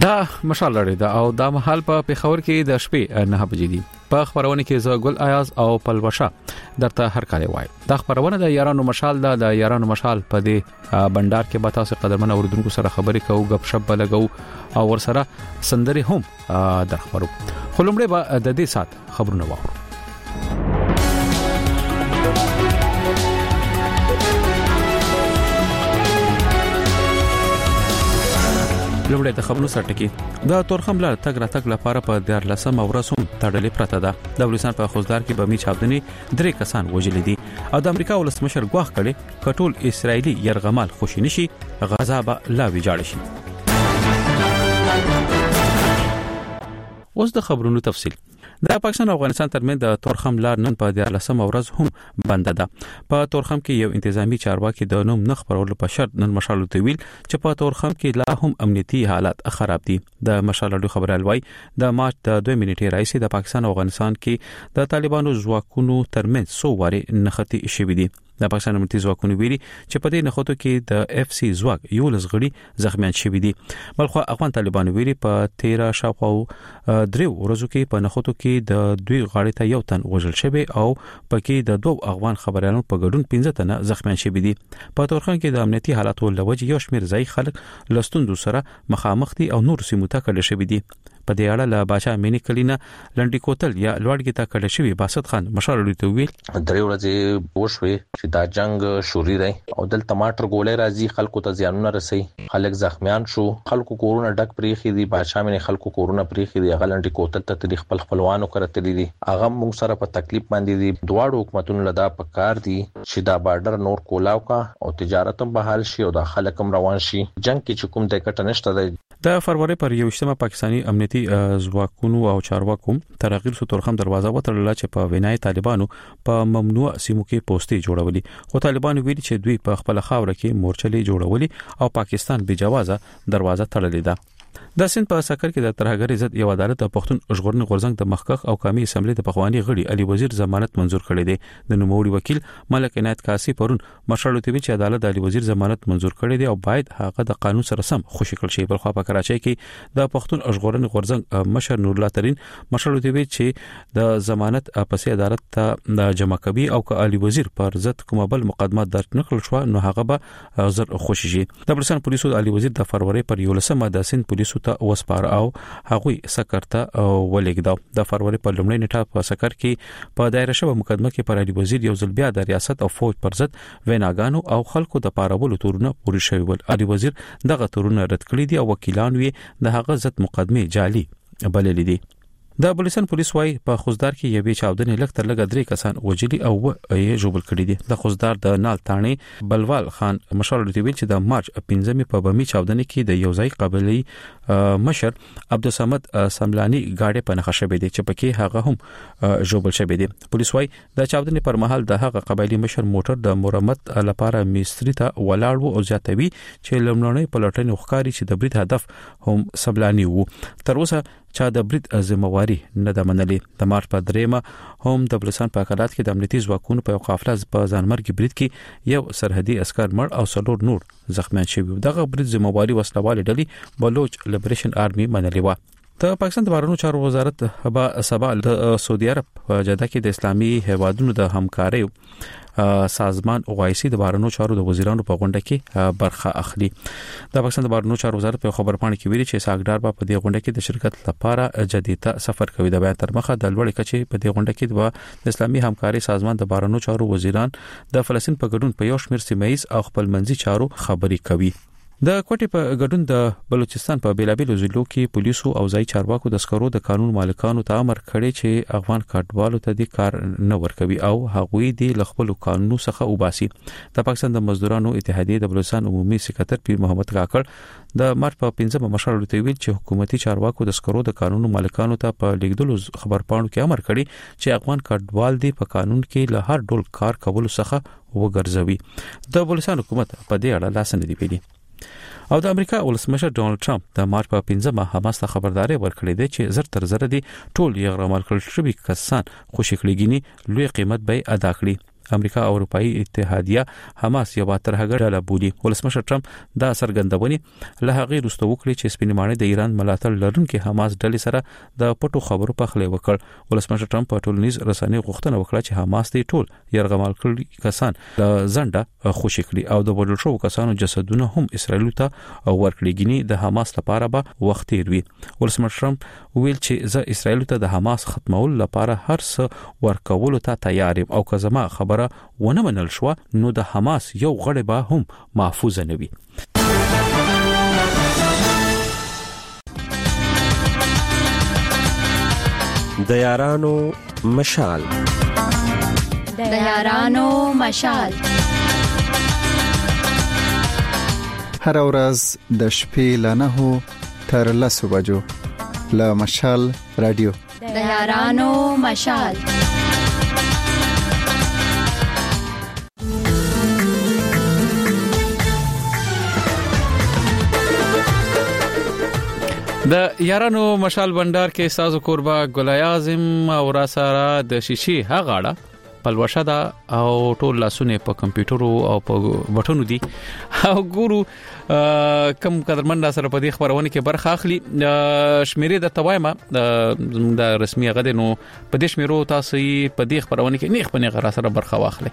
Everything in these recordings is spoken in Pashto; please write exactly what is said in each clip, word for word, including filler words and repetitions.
دا مشال لري دا او دا محل په پیښور کې د شپې نه بجې دي. په خبرونه کې زه ګل ایاز او پلوشا درته هر کله وای. دا خبرونه د یارانو مشال دا د یارانو مشال په دې بندر کې به تاسو قدرمن اوردونکو سره خبرې کوو، غب شپ لګو او ورسره سندري هم در خبرو. خلومړې به د دې سات خبرونه واورو. لومړی د خبرونو سرټکی د تورخم لار تګ را تګ لپاره په دیار لسم ورځ هم تړلې پرته ده. د افغانستان په خوزدار کې بمی چاودنې درې کسان وژل دي او د امریکا ولسمشر ګواښ کړي کټول اسرایلی يرغمال خوشی نشي غزا به لا ویجاړ شي. اوس د خبرونو تفصیل. د پاکستان او افغانستان ترمنځ د تورخم لار نن په دیار لسم ورځ هم بنده ده. په تورخم کې یو انتظامی چارواکي د نوم نخ پرول په شرط نن مشالو ته ویل چې په تورخم کې لا هم امنیتي حالات خراب دي. د مشالو خبره الوای د مارچ د دوه منټې راځي د پاکستان او افغانستان کې د طالبانو ځواکونو ترمنځ سو واري نختی شوې دي. د پاکستان امنیتي ځواکونو ویلي چې په دې نخوتو کې د اف سی ځواک یو لزغړي زخمیان شوي دي. بلخو افغان طالبان ویلي په تیرا شاوخوا درې ورځو کې په نخوتو کې د دوی غاړې ته یو تن وژل شوی او پکې د دوه افغان خبريالانو په ګډون پنځه تنه زخمیان شوي دي. په تورخم کې د امنیتي حالاتو لوجه یو شمېر ځای خلک لستوندو سره مخامخ دي او نور سیمو ته کډه شوي دي. په دې اړه له بادشاہ امینی کلینا لنډی کوتل یا لوړګی ته کډه شوی باسط خان مشال لري ته ویل درې ورځې وشوي چې دا جنگ شوري دی او دل ټماټر ګولې راځي خلکو ته زیانونه رسي خلک زخمیان شو خلکو کورونه ډک پریخي دي بادشاہ امینی خلکو کورونه پریخي دي غلنډی کوتل ته تاریخ خپل خپلوانو کرتلی دي هغه موږ سره په تکلیف باندې دي دواړو حکومتونو لدا پکار دي چې دا بارډر نور کولاو کا او تجارت هم بحال شي او د خلک هم روان شي جنگ کې چې کوم د کټ نشته دی. د فروری پر یوشتمه پاکستانی امنیتي ځواکونو او چارواکو ترغیر سو تورخم دروازه وتړل چې په وینای طالبانو په ممنوع سیمو کې پوسټي جوړولي خو طالبانو ویلي چې دوی په خپل خاور کې مورچلې جوړولي او پاکستان بې جوازه دروازه تړلې ده. د سند په سکر کې د ترهګر عزت یو عدالت د پښتون ژغورنې غورځنګ د مخکخ او قومي اسمبلی د پخوانی غړي علي وزیر ضمانت منزور کړی دی. د نوموړي وکیل ملک عنایت کاسي پرون مشرلو ته چې عدالت د علي وزیر ضمانت منزور کړی دی او باید هغه د قانون سره سم خوشی کړل شي. بل خو په کراچۍ کې د پښتون ژغورنې غورځنګ مشر نور الله ترين مشرلو ته چې د ضمانت پسې عدالت ته د جمع کوي او ک علي وزیر پر ضد کومه بل مقدمات درج نکړل شو نو هغه به زر خوشی شي. د بلوچستان پولیسو علي وزیر د فروری پر یولسمه د سند پولیسو ته وسپار او هغوی سکر ته ولېږداو. د فروری په لومړۍ نیټه په سکر کې په دایره شوه مقدمه کې پر علي وزیر یو ځل بیا د ریاست او فوج پر ضد ویناګانو او خلکو د پارولو تورونه پوری شوی ول. علي وزیر دغه تورونه رد کړی دي او وکیلان یې د هغه ضد مقدمه جعلي بللې دي. د بلوچستان پولیس وايي په خوزدار کې یوې چاودنې لږ تر لږه درې کسان وژلي او یې جوړ کړی دي. د خوزدار د نال تانې بلوال خان مشال لري چې د مارچ پنځمې په بمی چاودنې کې د یوځای قبلي مشر عبدالصمد سملانی گاډي په نخښه شوی دي چې پکې هغه هم جوړ شوی دي. پولیس وايي د چاودنې پر مهال د هغه قبایلی مشر موټر د مرمت لپاره مستری ته ولاړ او ځاتوي چې لمنونی پلټنې وکړي چې د برید هدف هم سملانی وو. تر اوسه چا د برید ذمہواری نه د منلي. د مارچ په دریمه هم د بلوچستان په اقالات کې د امنیتي ځواکونو په قافله په ځانمرګي برید کې یو سرحدي عسكر مړ او څلور نور زخمیان شوي. دغه برید ذمہواری وسلوال ډلې بلوچ لیبریشن آرمي منلي و. د پاکستان د بهرنیو چارو وزارت هبا سبا د سعودي عرب په جده کې د اسلامي هیوادونو د همکارۍ سازمان اوایسي د بهرنیو چارو د وزیرانو په غونډه کې برخه اخلي. د پاکستان د بهرنیو چارو وزارت په خبر پاڼه کې ویلي چې ساګدار په دې غونډه کې د شرکت لپاره جديته سفر کوي. د بیان تر مخه د لوړ کچې په دې غونډه کې د اسلامي همکارۍ سازمان د بهرنیو چارو وزیران د فلسطین په ګډون په یو شمېر سیمایي او خپلمنځي چارو خبرې کوي. د کوټي په ګډون د بلوچستان په بیلابیلو ضلعو کې پولیسو او ځای چارواکو د سکرو د قانون مالکانو ته امر کړی چې افغان کډوالو ته د کار نه ورکوي او هغوی د خپل قانونو څخه وباسي. د پاکستان د مزدورانو اتحادیه د بلوچستان عمومي سکرټر پیر محمد کاکړ د مارچ په پنځمه مشر ته ویل چې حکومتي چارواکو د سکرو د قانون مالکانو ته په لیکدلو خبر پاڼو کې امر کړی چې افغان کډوال دی په قانون کې له هر ډول کار کولو څخه وګرځوي. د بلوچستان حکومت په دې اړه لاس نه دی پیلي. او د امریکا ولسمشر ډونالد ټرمپ د مارچ په پنځمه حماس ته خبرداري ورکړې ده چې زر تر زر دي ټول یې غرامل کړل شوی کسان خوشی کړيږي لوی قیمت به ادا کړي. امریکا او اروپאי اتحادیه حماس یو ترهګر ډله بولي. ولسمشر ټرمپ دا څرګندونې له هغه وروسته وکړي چې سپینمانه د ایران ملاتړ لرونکي حماس ډلې سره د پټو خبرو په خله وکړ. ولسمشر ټرمپ په ټولنیز رسنۍ غوښتنه وکړه چې حماس د ټول يرغمال کړي کسان له زنده خوشی کړي او د بدل شو کسانو جسدونه هم اسرائیل ته ورکړي. ګینی د حماس لپاره به وخت وي. ولسمشر ټرمپ ویل چې زه اسرائیل ته د حماس ختمول لپاره هر څه ورکول ته تیار یم او که زما خبره ونه منل شو نو د حماس یو غړی به هم محفوظ نه وي. د یارانو مشال د یارانو مشال هر ورځ د شپې له نهو تر لسو بجو له مشال رادیو د یارانو مشال. د یارانو مشال بندر کې سازو قربا ګل اعظم او را سره د شیشي هغاړه پلوشه دا او ټول لاسونه په کمپیوټر او په بټونو دي او ګورو کم قدرمن سره په دې خبرونه کې برخه اخلي. شمیرې د توایمه د رسمي غده نو په دې شمیرو تاسو په دې خبرونه کې نیخ پنه غره سره برخه واخلي.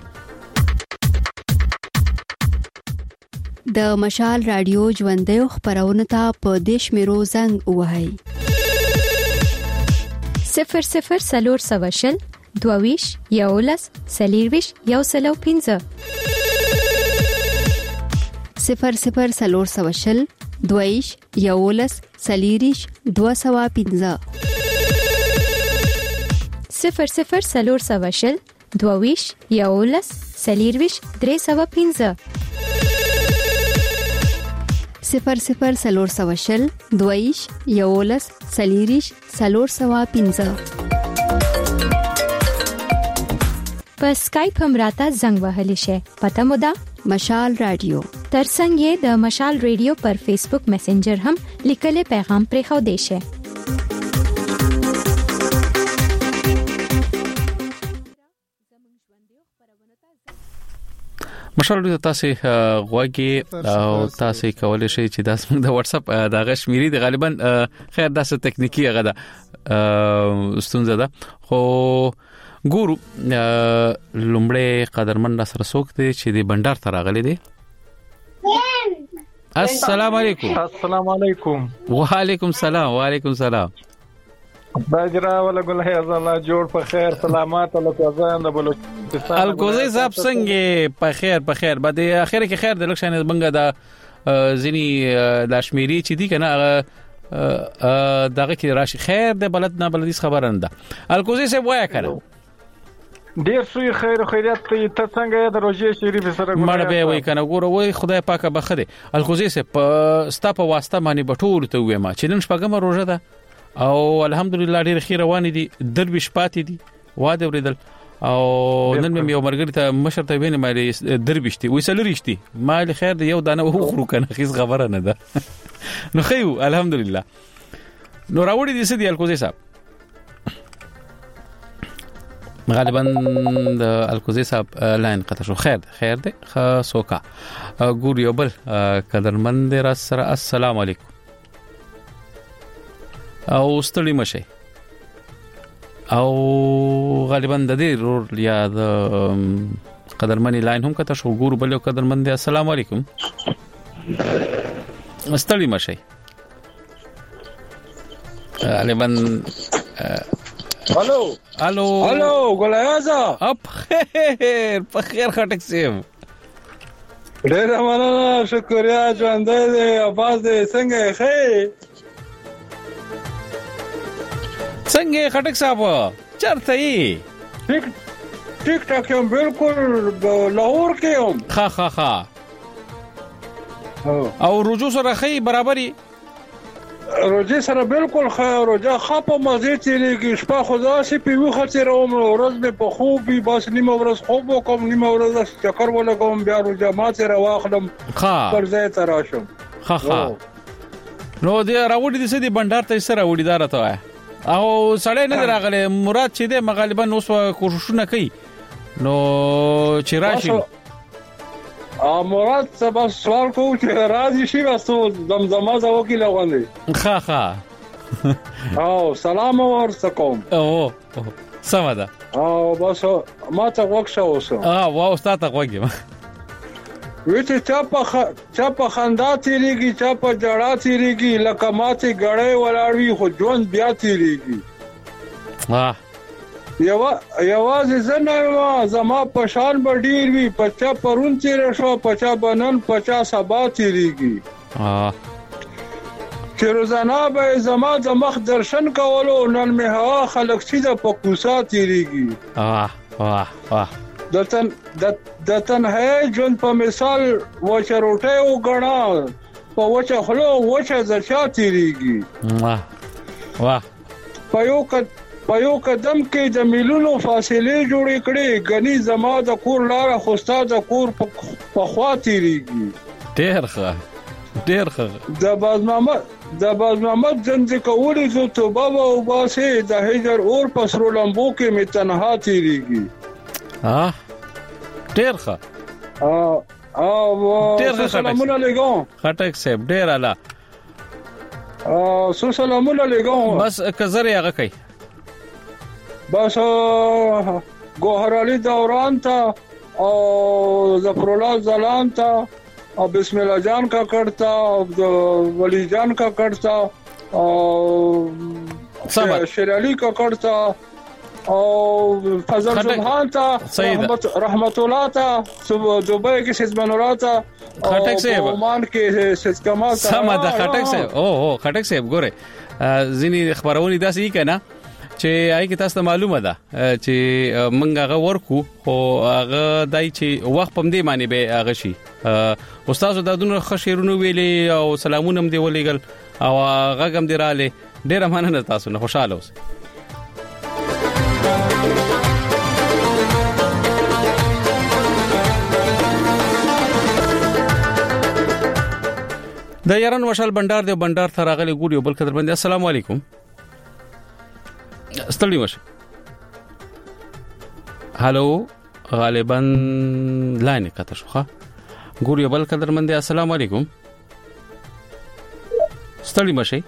د مشال رادیو ژوندې خبرونه ته په دې شمیرو زنګ وهاي صفر صفر سلور سواشل دوویش یولس سلیرویش یو سلو پینزه صفر صفر سلور سواشل دوویش یولس سلیریش دو سوا پینزه صفر صفر سلور سواشل دوویش یولس سلیرویش درې سوا پینزه صفر صفر سلور سواشل دوویش یولس سلیریش سلور سوا پینزه. په سکایپ هم راته زنګ وهلی شي. پته مو ده مشال رادیو. ترڅنګ یې د مشال رادیو پر فیسبوک میسنجر هم لیکل پیغام پرې خو دی شي. مشال د تاسو غواګي او تاسو کولای شئ چې داس موږ د واتس اپ د غشمیري د غالبا خیر داسه تکنیکی غدا ستونزه ده خو ګورو لومړی قدرمن سره څوک دی چې د بندر ته راغلی دی. السلام علیکم. السلام علیکم. وعلیکم السلام. وعلیکم السلام. باجرا ولا ګل هي الله جوړ په خیر سلامات الله کوزان د بلوچستان الکوزي صاحب څنګه په خیر په خیر بعد اخر کې خیر د لکشن بنګا د زنی د شمیري چې دی کنه دغه کې راشي خیر د بلد نه بلدیس خبره نه ده. الکوزي صاحب وای کړو ډیر سوی خیر خیرات ته څنګه د روزي شریف سره مړ به وای کنه ګوره وای خدای پاکه بخره. الکوزي صاحب ستا په واسطه باندې بټول ته وې ما چې نن شپږم روزه ده او الحمدلله ډیر خیر روان دي درویش پاتې دي واده ورېدل او نن مې یو مرګري ته مشر ته وینم مې درویشتي وې سلریشتي مال خیر دی یو دانه وو خرو کنه خیس خبره نه ده نو خیو الحمدلله. نو راوړي دي سدي الکوزي صاحب غالبا د الکوزي صاحب لاین قطع شو. خیر خیر دی خاصوکا ګور یو بل قدرمن را سره السلام علیکم او ستړي مشه او غالبا د دې رول یا د قدرمنی لاین هم کته شو ګور بل قدرمن دی. السلام علیکم. ستړي مشه غالبا الو الو الو ګلایزا اپ خیر په خیر خټک سیم ډیر مننه شکریا ژوند دې اواز دې څنګه خیر څنګه خټک صاحب چرته یې ټیک ټیک ټاک یم بالکل لاهور کې یم. ها ها ها او رجوع سره خی برابرۍ روزي سره بالکل خیر روزه خاپه مزه چې شپه خدا سي پیو خاطر عمر ورځ به په خوبي بس نیمه ورځ خوب وکم نیمه ورځ چکر ولګم بیا روزه ما سره واخلم پر ځای تراشم. ها ها نو دې راوړي دي سدي بندر ته سره وړي دار ته او سړی نه راغله مراد چې دې مغالبا نو سو کوششونه کوي نو چې راشي ا مراد سبا سوال کو چې راځي شي واسو زمزمه زو کې لغوندې خا خا او سلام ورسکم او سمدا او بس ما ته وښه اوسه اه واو ستاسو غوږی ویته چا په چا په خندا تیریږي چا په جړا تیریږي لکه ماته غړې ولاړوي خو ژوند بیا تیریږي واه یو یوازې زنه زما په شان بډیر وی پچا پرون تیر شو پچا بنن پچا سبا تیریږي اه چې روزانه به زما د مخ درشن کولو نن مه هوا خلک چې د پکوسا تیریږي اه واه واه د تن د تنهایی ژوند په مثال وچه روټه او غنا په وچه خلو وچه ځچا تیریږي واه واه په یو ک په یو قدم کې د میلونو فاصله جوړې کړې غني زما د کور لار خوستا د کور په خوا تیریږي ډېر ښه ډېر ښه د باز محمد د باز محمد جنځ کولې زو توبه او باسه د هجر اور پسرو لمبو کې می تنها تیریږي اه ډېر ښه اه او ډېر ښه سلامونه علیکم خټک صاحب ډېر اعلی اه سو سلامونه علیکم بس کزر یې هغه کوي بس گوهر علی دوران تا او ظفرالله زلان تا او بسم الله جان کا کرتا او ولی جان کا کرتا او شیر علی کا کرتا او فضل سبحان تا رحمت رحمت الله تا دبئی کې سید منورات تا خټک صاحب عمان کې سید کمال تا سمدا خټک صاحب او او خټک صاحب ګوره ځینی خبرونه داسې کنا چې آی کی تاسو معلومه ده چې منګ هغه ورکو خو هغه دای چې وخت پم دی معنی به هغه شي استاد د دونو خشیرونو ویلي او سلامونه هم دی ولېګل او هغه هم دی رااله ډیره مننه تاسو نه خوشاله اوسئ د یاران مشال بندر دی بندر ته راغلي ګوري بل قدر باندې السلام علیکم استړی مشه هالو غالبا لاین کته شوخه ګوري بل قدر باندې السلام علیکم استړی مشه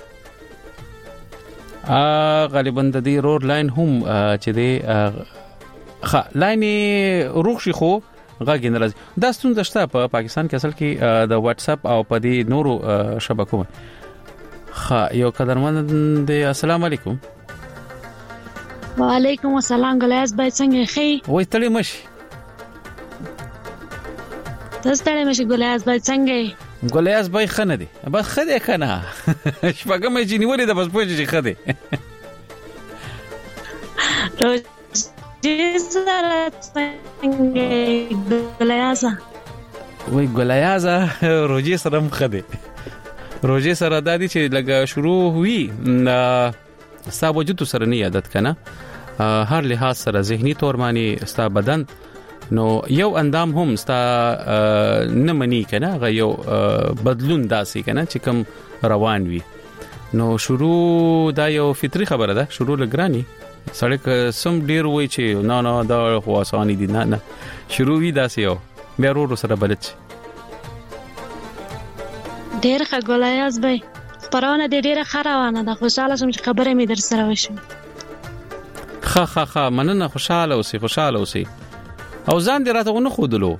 ا غالبا د دې رور لاین هم چې دی خ لاین روخ شي خو غاګین راځي دا ستونزه شته په پاکستان کې اصل کې د واتس اپ او په دې نورو شبکو خ یو قدرمن دی السلام علیکم وعلیکم السلام غلیاس بای څنګه خې وای تړې مشي تاسو تړې مشي غلیاس بای څنګه غلیاس بای خنه دي بس خدای کنه شپږم جنوري ولې د بس پوهې چې خدای روزي سره څنګه غلیاس وای غلیاس روزي سره مخدي روزي سره د دې چې لګ شروع وی ستا وجود سره نه عادت کنه هر لحاظ سره ذهني تور معنی ستا بدن نو یو اندام هم ستا نه منی کنه غ یو بدلون داسي کنه چې کوم روان وي نو شروع دا یو فطری خبره ده شروع لګرانی سړی سم ډیر وای چې نه نه دا خو اساني دي نه نه شروع وی داسي یو بیا ورو سره بلچ ډیر خګولایاس به پرونه د ډیره خروانه ده خوشاله شم چې خبره مې در سره وشي خا خا خا مننه خوشاله اوسې خوشاله اوسې او ځان دې راته ونه خودلو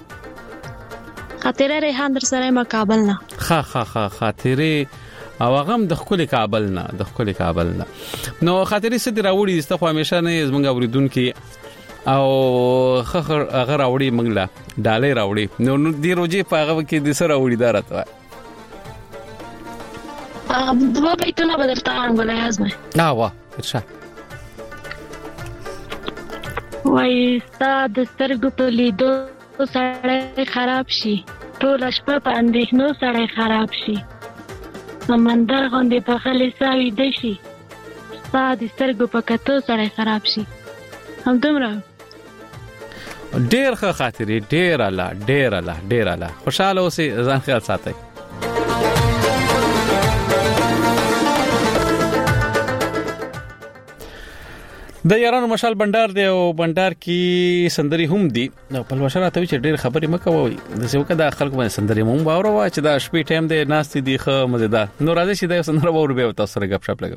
خاطره ریحان در سره ما کابل نه خا خا خا خاطره او غم د خپل کابل نه د خپل کابل نه نو خاطره ست راوړي دسته خو همیشه نه زمونږ اوریدون کې او خخر هغه راوړي منګلا ډالې راوړي نو دې روزي په هغه کې د سره راوړي دارته دوا بیتونه بدرتان غلیاس مې نا وا ارشا وای ستاد سترګو په لیدو سړی خراب شي ټول شپه په اندېښنو سړی خراب شي سمندر غوندې په خلې ساوي د شي ستاد سترګو په کتو سړی خراب شي هم دومره ډېر ښه خاطرې ډېر اعلی ډېر اعلی ډېر اعلی خوشاله اوسئ ځان خیال ساتئ د یارانو مشال بندر دی او بندر کې سندري هم دي نو په لوشره ته چې ډېر خبرې مکووي د څوک د خلکو باندې سندري مونږ باور وا چې دا شپې ټایم دی ناستې دی خو مزیدار نو راځي چې دا سندره باور به تاسو سره غپ شپ لګو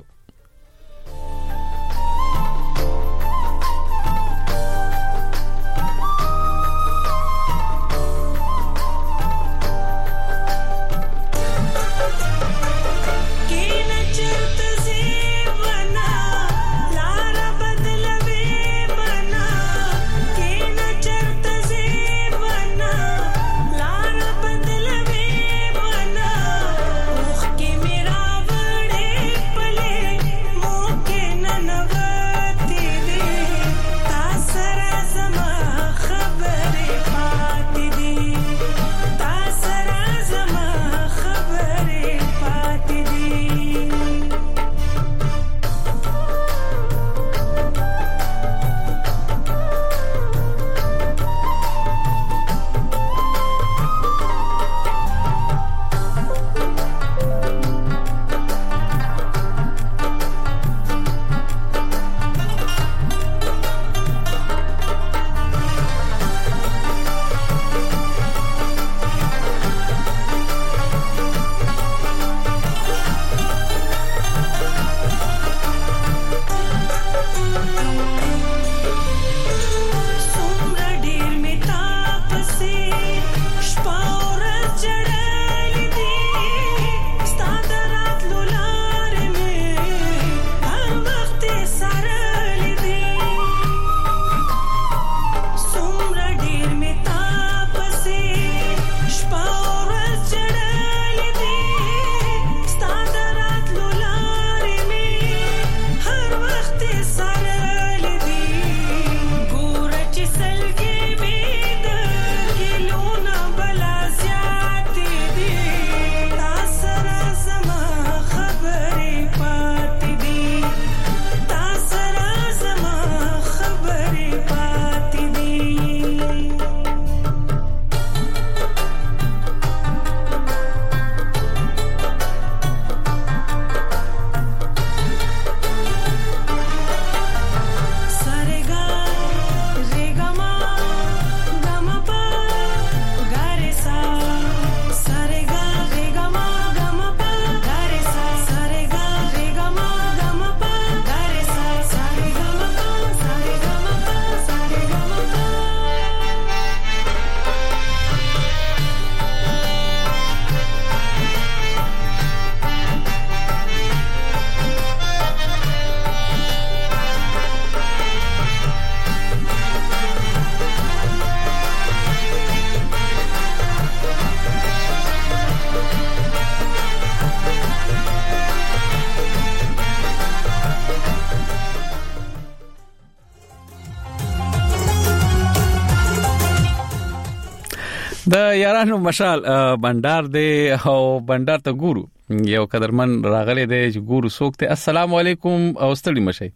د یارانو مشال بندر دی او بندر ته ګورو یو قدرمن راغلی دی چې ګورو څوک ته السلام علیکم او ستړي مشي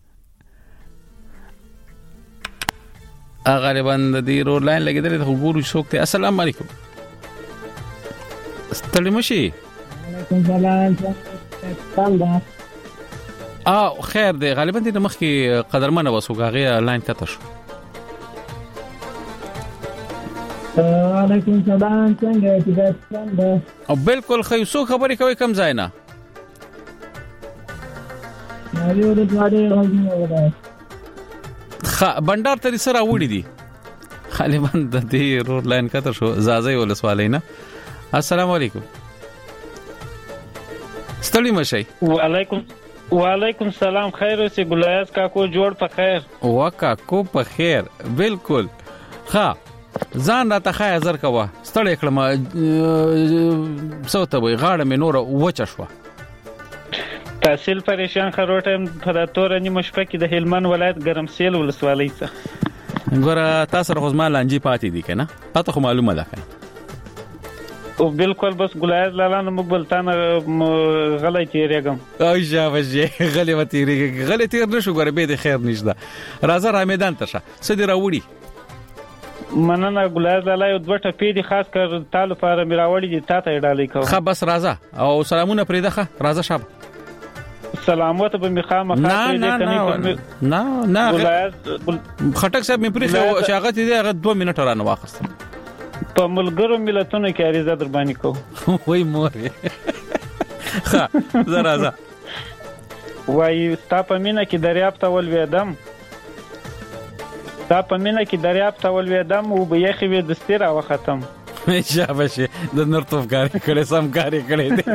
غالبا د دې رول لاین لګیدل د ګورو څوک ته السلام علیکم ستړي مشي وعلیکم السلام څنګه اه خیر دی غالبا د مخ کې قدرمن وسوګاغه لاین کته شو وعلیکم السلام څنګه چې او بالکل خو څو خبرې کوي کم ځای نه یو د باندې راځي خ بندر تر سره وړي دي غالبا د دې رول لاین کته شو زازي ولسوالینا السلام علیکم ستړي مشي وعلیکم وعلیکم السلام خیر اوسې ګلایاس کاکو جوړ په خیر وکا کو په خیر بالکل ها ځان را ته خای زر کوا ستړي کړم څه ته وي غاړه مې نور وچه شو تحصیل پریشان خروټه په تور نیمه شپه کې د هلمند ولایت ګرمسیل ولسوالۍ څخه ګوره تاسو رغزما لانجی پاتې دي کنه پته خو معلومه ده کنه او بالکل بس ګلایز لاله موږ بلتان غلې تیریګم او جاوجه غلې و تیریګ غلې تیر نشو ګوره به د خیر نشته راځه را میدان ته شه سدي راوړي مننه ګلایز لاله یو دوه ټپې دي خاص کر تعال لپاره میراوړي دي تا ته ډالې کو خه بس راځه او سلامونه پرې ده راځه شاب سلامات به مخامه نه نه نه نه نه خټک صاحب مې پرې چې هغه دې هغه دوه منټه رانه واخست په ملګرو ملتونو کې اړیزه در باندې کو وای مور ها زرا زرا وای ستا په مینا کې دریاب ته ولویدم ستا په مینا کې دریاب ته ولویدم او به یخي وې د ستیرا وختم شاباش د نرتوف کاری کړي سم کاری کړي دي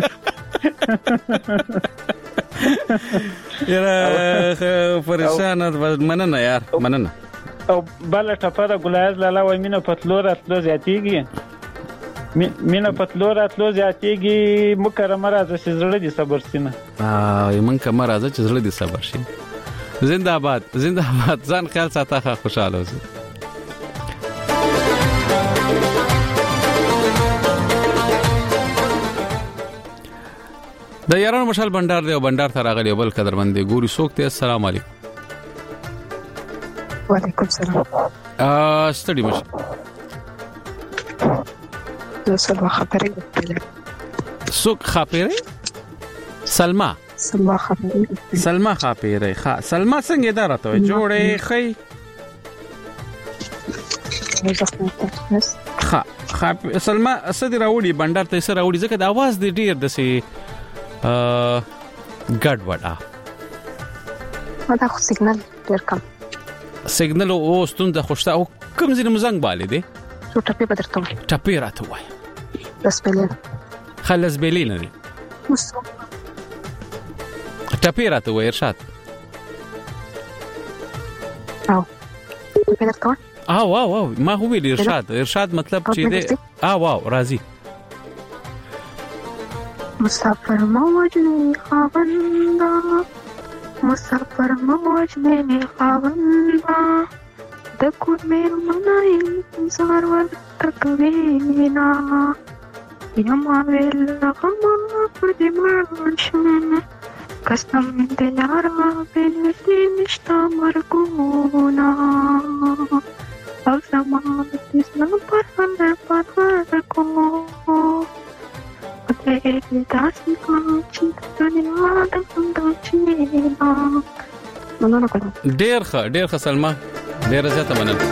یاره پریشان مننه یار مننه او بل ټپره ګلایز لاله وای مینه پتلور اتلو زیاتیږي مینه پتلور اتلو زیاتیږي مکرمه راځي چې زړه دي صبر سینه اه من کوم راځي چې زړه دي صبر شي زنده باد زنده باد ځان خیال ساته خوشاله اوسئ د یارانو مشال بندر دی او بندر ته راغلی بل قدرمن دی ګوري سوک ته السلام علیکم وعلیکم السلام ا ستړي مشه زه سلمى خبرې وکړم سوک خبرې سلمى سلمى خبرې سلمى خبرې ښه سلمى څنګه اداره ته جوړې خې ښه ښه سلمى اسدي راوړي بندر ته سره راوړي ځکه د आवाज دی ډیر د سي ا ګډ وډا دا خو سیګنال ډیر کم سیګنال او ستونده خوشته او کوم ځین مزنګ بالي دي څو ټپي بدرته وای ټپي راته وای بس بلین خلص بلین دي ټپي راته وای ارشاد او ټپي راته اه واو واو ما هو ویل ارشاد ارشاد مطلب چې دی اه واو راضي مسافر موج میں خاوندا مسافر موج میں خاوندا دکو میر منائل زارور تکوینا یما ویل غما پردیمان شن قسم دلارا بینسی نشتا مرگونا او زمان تیسنا پرهن پرهن داسې کوم چې دنیا د خوندو مننه کوم ډیر ښه ډیر ښه سلمى ډیر زیاته مننه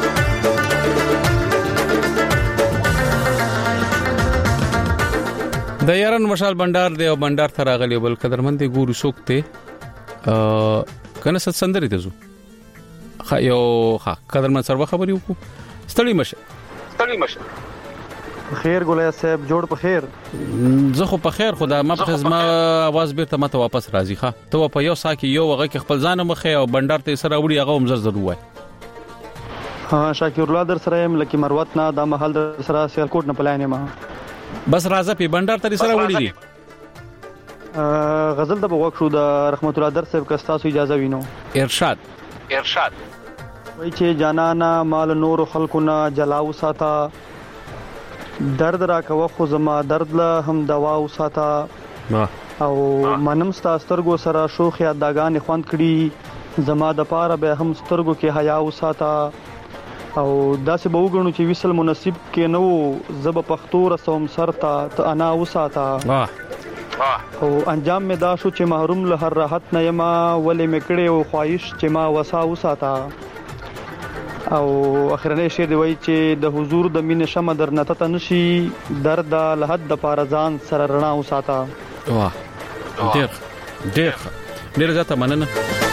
د یاران مشال بندر دی او بندر ته راغلی بل قدرمن دی ګورو سوکته ا کنه ست سندري ته زو خا یو ها قدرمن سره خبري وکړو ستړي مشه ستړي مشه خیر ګولای صاحب جوړ په خیر زه خو په خیر خدا ما په زما आवाज بیرته ماته واپس راځي ښه ته په یو ساکي یو هغه کې خپل ځان مخه او بندر ته سره وړي هغه هم زر زر وای ها شاکر الله در سره يم لکه مروت نه د محل در سره سیالکوټ نه پلاینه ما بس راځه په بندر ته سره وړي دي غزل د بوغ شو د رحمت الله در صاحب کا تاسو اجازه وینو ارشاد ارشاد وای چې جانانا مال نور خلقنا جلاو ساته درد را کوه خو زما درد له هم دوا وساته او منم ستا سترګو سره شوخ یادګان خوند کړي زما د پاره به هم سترګو کې حیا وساته او داسې به وګڼو چې وصل مناسب کې نو زب پختو رسوم سرتا ته انا وساته او انجام می دا شو چې محروم له هر راحت نه یما ولې میکړې او خواهش چې ما وسا وساته او اخرنه شعر دی وای چې د حضور د مين شمه در نته تنشي درد له حد د پارزان سره رڼا وساته واه ډیر ډیر ډیر زته مننه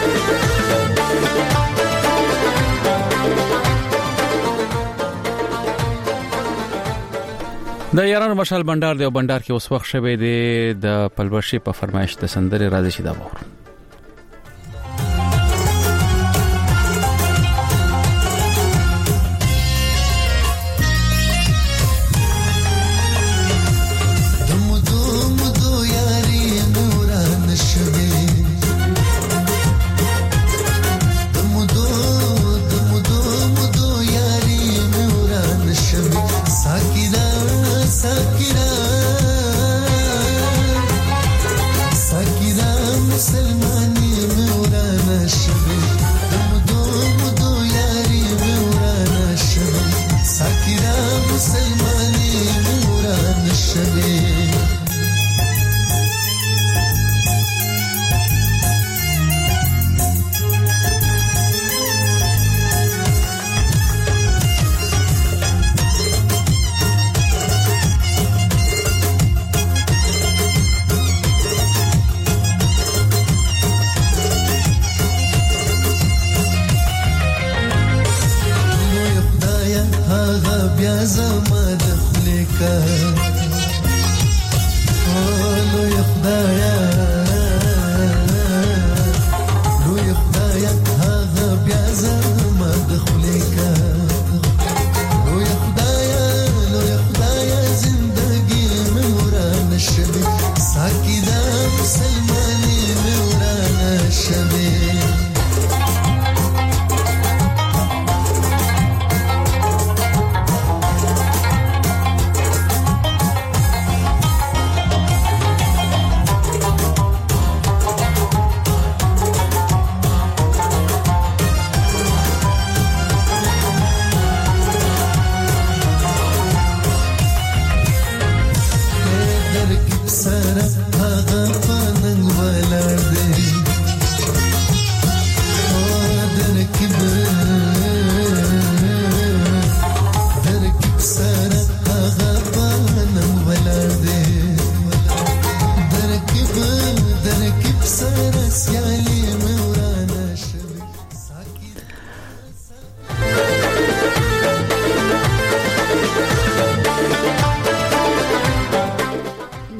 د یارانو مشال بندر دی او بندر کې اوس وخت شوه دی د پلوشي په فرمایش د سندره راځي شي دا وره Sakira, Sakira, Muslim.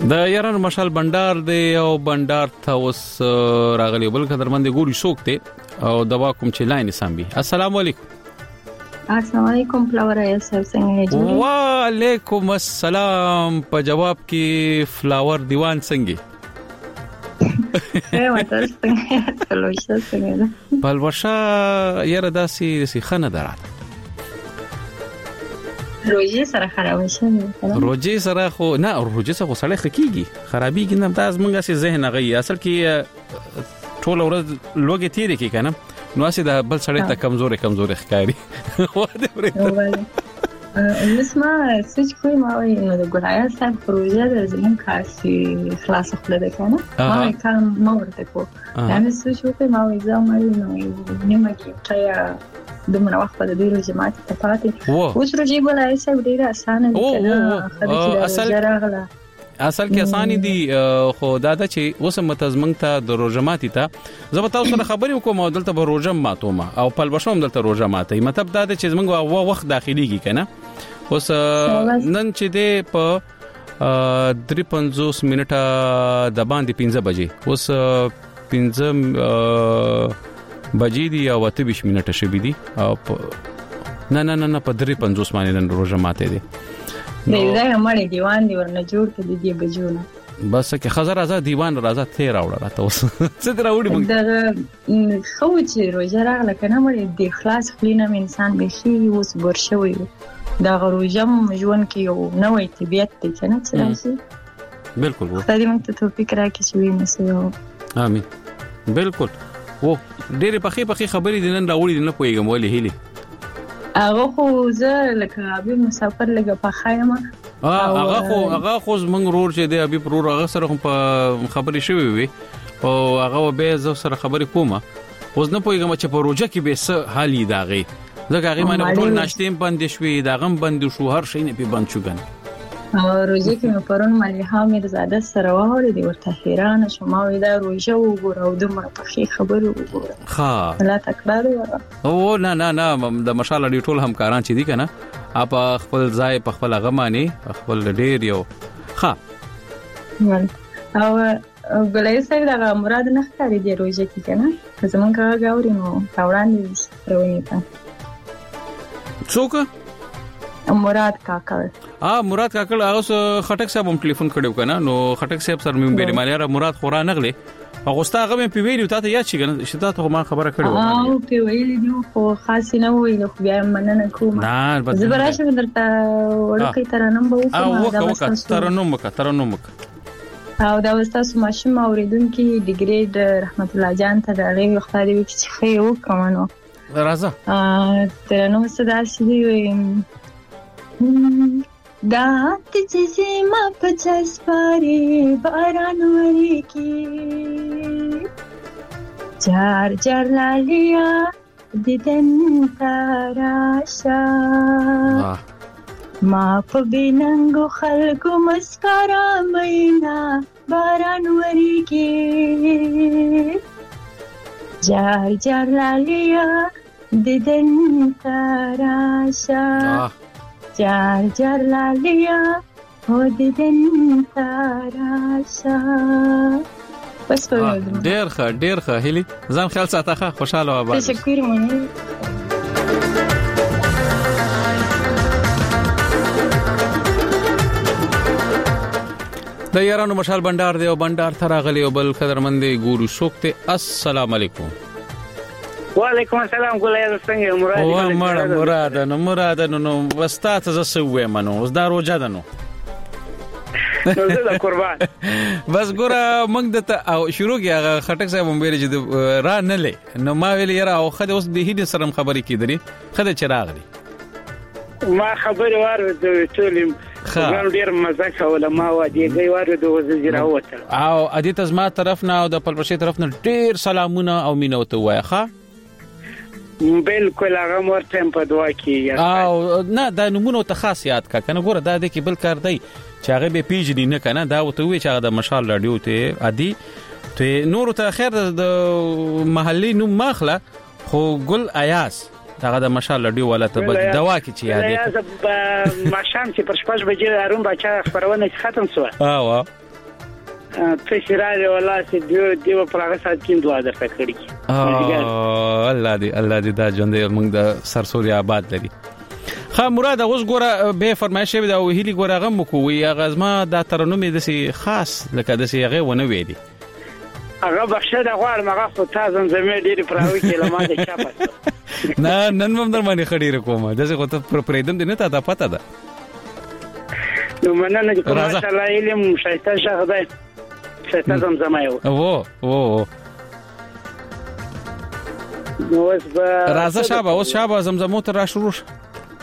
د یارانو مشال بندر دی او بندر ته اوس راغلی بل قدرمند ګوري سوکته او دوا کوم چې لاین سمبي. السلام علیکم. السلام علیکم فلاور ایل صاحب څنګه یې؟ وعلیکم السلام. په جواب کې فلاور دیوان څنګه؟ اے وته څنګه تلوشه څنګه؟ بلوشه یاره داسي سي خنه درات. روجي سره خراب شي. روجي سره خو نه روجي سره سړی خکېږي خرابېږي نه تاسو مونږه سي ذهن غي اصل کې ټول ورځ لوګي تیرې کې کنه نو اسې د بل سړی ته کمزوري کمزوري ښکاری واده پرې نسمع سوچ کوی ما وي نو د ګلایل صاحب پروژه د زمون کارسي خلاص خپل ده کنه ما کلم ما ورته کو یعنی سوچ کوی ما وي زما نو نیمه کې تیا د منو وخت په دې جماعت ته پاتې اوس روجي ګلایل صاحب ډیره اسانه ده اصل اصل کې اساني دي خو دا د چې اوس متزمنګ ته د روجماتي ته زه به تاسو سره خبرې وکم او دلته به روجم ماتومه او په بشوم دلته روجماتي مطلب دا د چې زمنګ وخت داخليږي کنه اوس نن چې د په درې پنځوس منټه د باندې پنځه بجې اوس پنځه بجې دی او اته بیس منټه شوي دي او نه نه نه په درې پنځوس باندې نن روجماتي دي نه دا مړی دیوان دی ورنه جوړ کړي دی بجونه بس کې خزر آزاد دیوان راځه ته راوړه راته اوس څه دراوړي موږ دا خو چې روزه راغله کنه مړی د اخلاص خلینم انسان به شي اوس برشوي دا غروجم ژوند کې یو نوې طبيعت دی کنه چې راشي بالکل وو ستاسو موږ ته توفیق راکړي چې وینې سو امين بالکل وو ډېر پخې پخې خبرې دینن راوړي نه پويګم ولې هلي هغه خو زه لکه ابي مسافر لګه په خایمه هغه خو هغه خو زمنګ رور چې دی ابي پرور هغه سره په خبرې شوې وي او هغه به زه سره خبرې کومه اوس نه پويګم چې په روجه کې به څه حالي داغي زګه هغه باندې ټول ناشتیم بند شوي دا غم بند شو هر شي نه په بند شوګن روزه کې مې پرون مليحه میرزاده سره واره دی ورته حیران شوم او دا روزه وګوره او دمر په خې خبرو وګوره ها لا تکرار وره او نه نه نه د مشال دی ټول همکاران چې دي کنه اپ خپل ځای په خپل غمانه خپل ډیر یو ها او ګلای صاحب دا مراد نه ښکاری دی روزه کې کنه زمونږ غاوري نو تاوران دي رواني تا څوک مراد کاکل ا مراد کاکل هغه خټک صاحب هم ټلیفون کړو کنه نو خټک صاحب سره مې بیره مالیا مراد خورا نغله هغه ستا هغه په ویډیو ته یاد شي کنه شته ته ما خبره کړو او په ویډیو خو خاص نه ویل خو بیا مننه کوم نه زبراشه درته ورکه ترنم به وکړم او وکړه ترنم وکړه ترنم وکړه او دا وستاسو ماشوم اوریدونکو ډیګری د رحمت الله جان ته راغلی وخت دی چې خې وکم نو راځه ا ترنم صدا سړي دا چې ما په چسپاري باران وري کی چار چار لالیا دیدن تاراشا ما په بیننګو خلکو مسکرا مینا باران وري کی چار چار لالیا دیدن تاراشا جار جار لالیا هو دیدن تاراشا بس په ډیر ښه ډیر ښه هلي ځان خیال ساته خوشاله و آباد تشکر مونږ د یارانو مشال بندر دی او بندر تراغلی او بل قدرمندي ګورو سوکته السلام علیکم وعلیکم السلام ګولای څنګه مراد او مړه مراد نو مراد نو وستات ز سوې منو اوس دا روجا ده نو نو زه د قربان بس ګوره موږ د او شروع کیغه خټک صاحب هم ویل چې را نه لې نو ما ویل یاره او خد اوس د هډ سره خبرې کیدري خد چراغلی ما خبر واره د ټولم ګان ډیر مزه کوله ما ودی گئی واره د وزیره وته او ادي تزما طرف نه او د پلپشي طرف نه ډیر سلامونه او مينو ته وای ښا بالکل هغه مرته په دعا کې او نه د نمونه ته خاص یاد کا کنه ګوره دا د کې بل کار دی چې هغه به پیجنی نه کنه دا وته وی چې هغه د مشال رادیو ته ادي ته نور ته خیر د محلي نوم ماخله خو ګل ایاس هغه د مشال رادیو ولا ته دوا کې چې یاد دی ماشام چې پر شپږ بجې اروم بچا خبرونه ختم شو او ته شراله ولا سي دیو دیو پرغه سات کین دعا درته کړی الله دې الله دې دا ژوند موږ د سرسوري آباد لري. خا مراد اوس ګوره به فرمایش وی دا ویلي ګوره غم کو وی غزما دا ترنمې د سي خاص لکه د سي هغه ونه ویلي هغه بخښه د غوړ مغه خو تاسو زمزمې ډېری پراوي کې لمه د چاپه نه نن هم در باندې خډيره کومه دغه خو ته پر پریدم دې نه تا پته ده نو مننه چې کومه تعالی علم شایسته شغده شایسته زمزمه یو وو وو نو اوس به راځه شابه اوس شابه زمزمو ته را شروع شه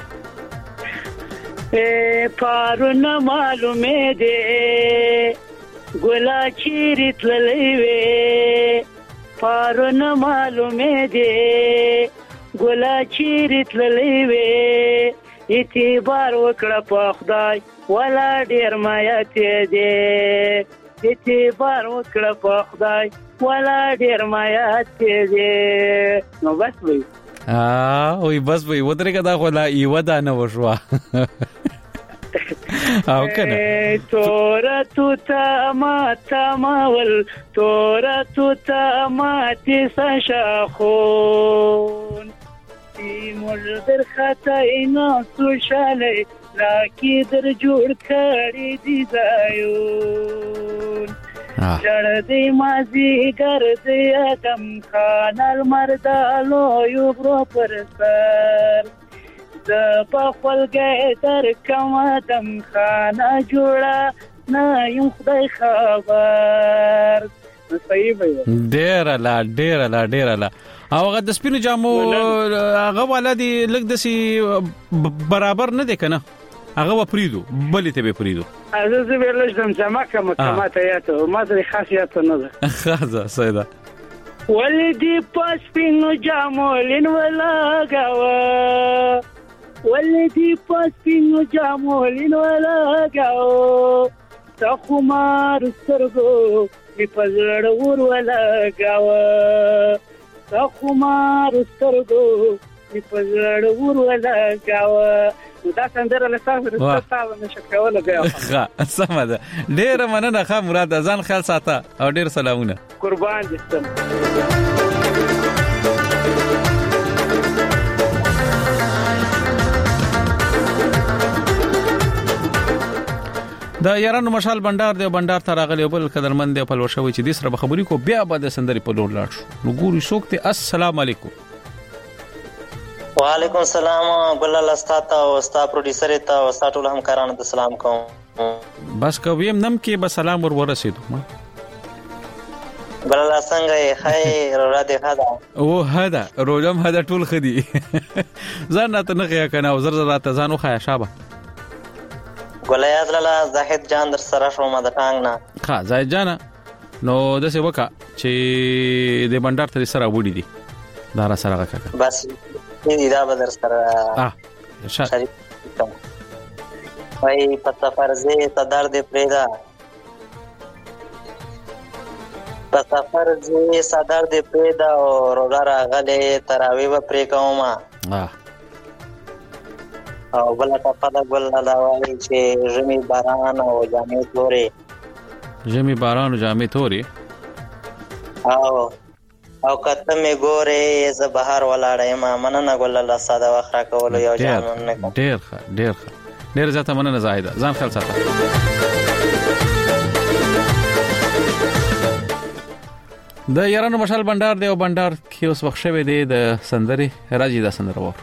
اے پارونه معلومه دې ګلا چیرې تللې وې پارونه معلومه دې ګلا چیرې تللې وې اعتبار وکړه په خدای ولا ډېر مایات دې اعتبار وکړه په خدای ولا ډېر مایات دې نو بس وي ا وای بس وای ودرګه دا خو لا یو دا نه وشوا او کنه تورا تو تا ما تا ماول تورا تو تا ما تسا شاخون تی مردر خطاینا سوشالی لاکی در جوړ کړی دی زایون جړدی مازی ګرځي ادم خان المردالو یو برو پر سر ز په خپلګه در کوم ادم خان جوړه نه یم خدای خبر صحیح وي ډیر لا ډیر لا ډیر لا او هغه د سپینو جامو هغه ولادي لګ دسي برابر نه دی کنه هغه و پریدو بلې ته به پریدو ازه زه ویل شم چې ما کوم کومه ته یاته ما د خاصیت نه ده خاصه سیدا ولدي پسپینو جامو لین ولا گاوا ولدي پسپینو جامو لین ولا گاوا تخو مار سترګو می پزړ ور ولا گاوا تخو مار سترګو می پزړ ور ولا گاوا دا څنګه له تاسو تاسو نشه کوله بیا ښه سمه ده ډیر مننه ښه مراد ځان خیال ساته او ډیر سلامونه قربان دي ستم دا یارانو مشال بندر دی بندر ته راغلی بل قدرمن دی په لوشوي چې د سره خبري کو بیا به د سندري په لور لاړ شو نو ګوري سوکته السلام علیکم وعلیکم السلام ګل الله استاد او استاد پروډوسر ته او استاد ټول همکارانو ته سلام کوم بس کویم نم کې به سلام ور ورسېدو ما ګل الله څنګه هي را دې هدا او هدا روزم هدا ټول خدي ځان ته نه خیا کنه او زر زر ته ځانو خیا شابه ګل الله تعالی زاهد جان در سره شو ما د ټانګ نه ښا زاهد جان نو د څه وکا چې د بندر تر سره وډی دي دا را سره وکا بس دې دا بدر سره اه شریک وای پتا فرزه تدار دې پریدا پتا فرزه صدر دې پریدا او روزا راغله تراوی و پرې کوما اه او بل تا پدا ګل لا وای چې ژمي باران او جامې تورې ژمي باران او جامې تورې او او کته می ګوره ز بهر ولاړې ما مننه ګل الله ساده واخره کول یو جامن نه ډیر ښه ډیر ښه ډیر زیاته مننه زاهده ځان خیال ساته د یارانو مشال بندر دی او بندر کې اوس وخت شوی دی د سندري راځي د سندره وور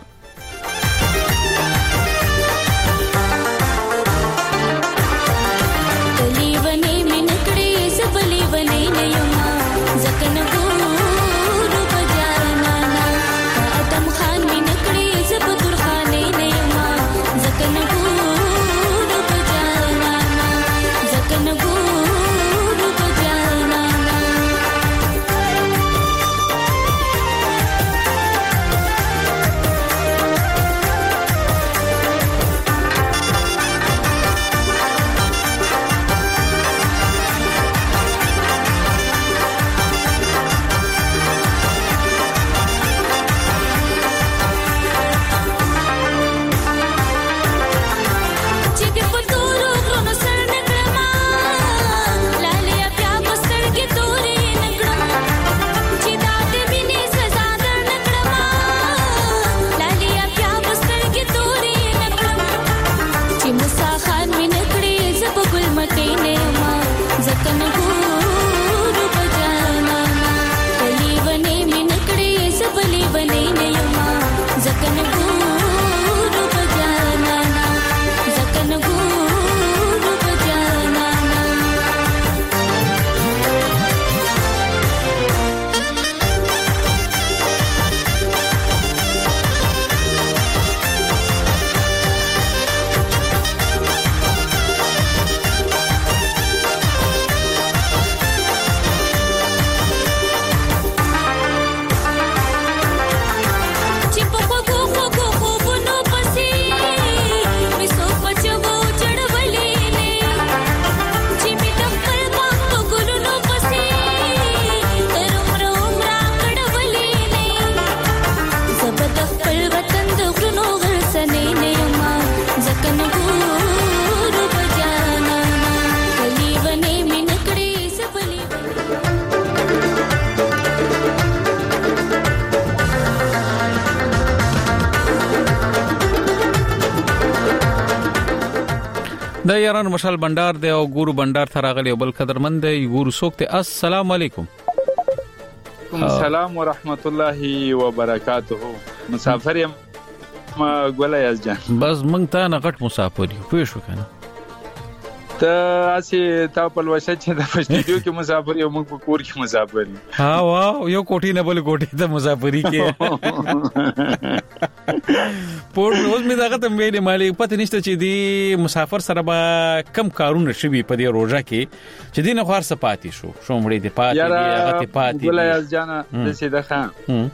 د یاران مشال بندر دی او ګورو بندر تراغلی بل قدرمند دی ګورو سوکته السلام علیکم. السلام ورحمت الله وبرکاته. مسافر یم ما ګولای از جان. بس مونږ ته نه غټ مسافر یو پوه شو کنه. ته اسی تا په لوشه چې د پښتیو کې مسافر یو موږ په کور کې مسافر یو. ها واو یو کوټی نه بل کوټی ته مسافری کې. پور روز می دغه ته ویلې مالی پته نشته چې دی مسافر سره به کم کارونه شوي په دې روزه کې چې دینه خور سپاتی شو شومړې دی پاتې دی هغه تی پاتې. ګولای از جان د سیده خان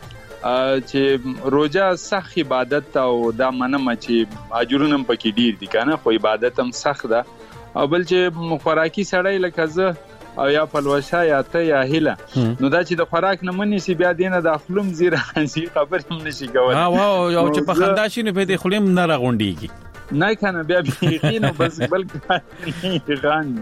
چې روزه سخت عبادت او دا منم چې اجرونه پکې ډیر دي کنه خو عبادت هم سخت ده او بل چې خوراکي سړی لکه زه او یا پلوشا یا ته یا هیله نو دا چې د خوراک نه منی سی بیا دینه د خپلم زیره خنزي خبر هم نشي کولای. ها واو یو چې په خندا شي نه په دې خپلم نه راغونډيږي نه کنه بیا یقین بس بل غان